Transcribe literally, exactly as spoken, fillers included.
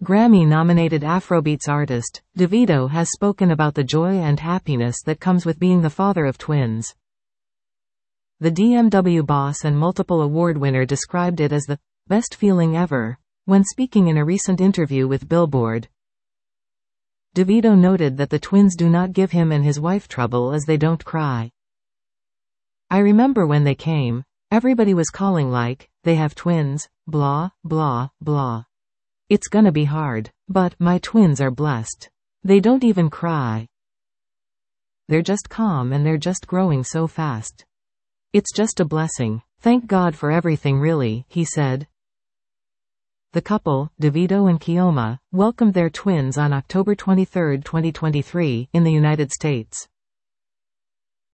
Grammy-nominated Afrobeats artist, Davido has spoken about the joy and happiness that comes with being the father of twins. The D M W boss and multiple award winner described it as the best feeling ever when speaking in a recent interview with Billboard. Davido noted that the twins do not give him and his wife trouble as they don't cry. "I remember when they came, everybody was calling like, they have twins, blah, blah, blah. It's gonna be hard. But my twins are blessed. They don't even cry. They're just calm and they're just growing so fast. It's just a blessing. Thank God for everything really," he said. The couple, Davido and Kioma, welcomed their twins on October twenty-third, twenty twenty-three, in the United States.